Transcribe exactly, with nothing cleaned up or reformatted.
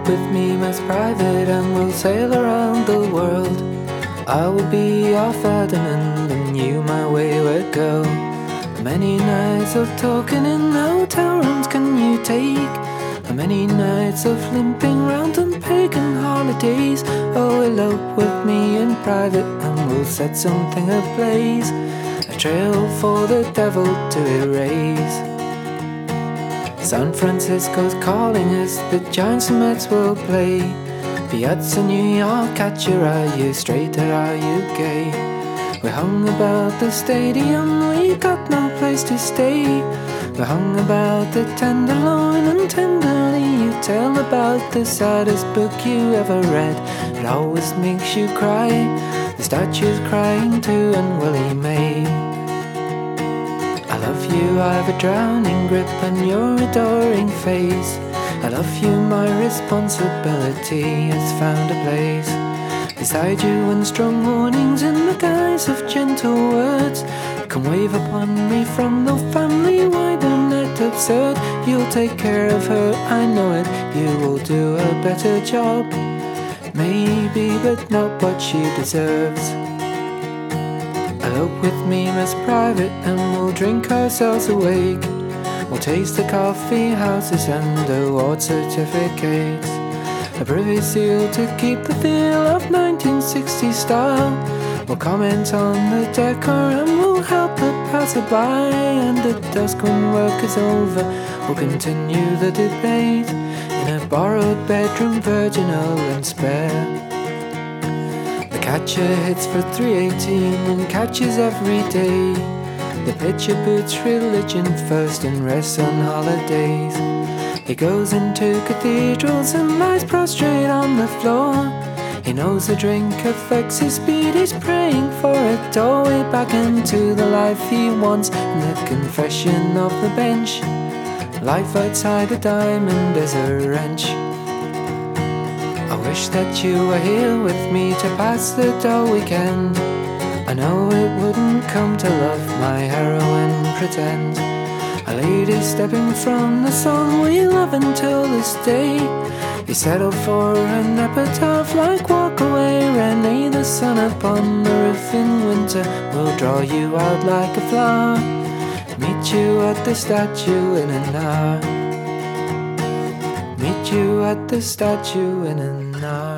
with me, Miss Private, and we'll sail around the world. I will be your Ferdinand and you my wayward girl. How many nights of talking in hotel rooms can you take? How many nights of limping round on pagan holidays? Oh, elope with me in private and we'll set something ablaze, a trail for the devil to erase. San Francisco's calling us, the Giants and Mets will play. Piazza New York, at you, are you straight or are you gay? We hung about the stadium, we got no place to stay. We hung about the Tenderloin and tenderly you tell about the saddest book you ever read. It always makes you cry, the statue's crying too and Willie May. I love you, I've a drowning grip on your adoring face. I love you, my responsibility has found a place beside you, and strong warnings in the guise of gentle words come wave upon me from the family wide and net absurd. You'll take care of her, I know it, you will do a better job, maybe, but not what she deserves. Elope with me, Miss Private, and we'll drink ourselves awake. We'll taste the coffee houses and award certificates, a privy seal to keep the feel of nineteen sixties style. We'll comment on the decor and we'll help the passerby, and at dusk when work is over we'll continue the debate in a borrowed bedroom, virginal and spare. The catcher hits for three eighteen and catches every day. The pitcher boots religion first and rests on holidays. He goes into cathedrals and lies prostrate on the floor. He knows the drink affects his speed, he's praying for a doorway back into the life he wants. In the confession of the bench, life outside a diamond is a wrench. I wish that you were here with me to pass the dull weekend. I know it wouldn't come to love my heroine pretend. A lady stepping from the song we love until this day. You settle for an epitaph like Walk Away, Renee. The sun upon the roof in winter will draw you out like a flower. Meet you at the statue in an hour. Meet you at the statue in an hour.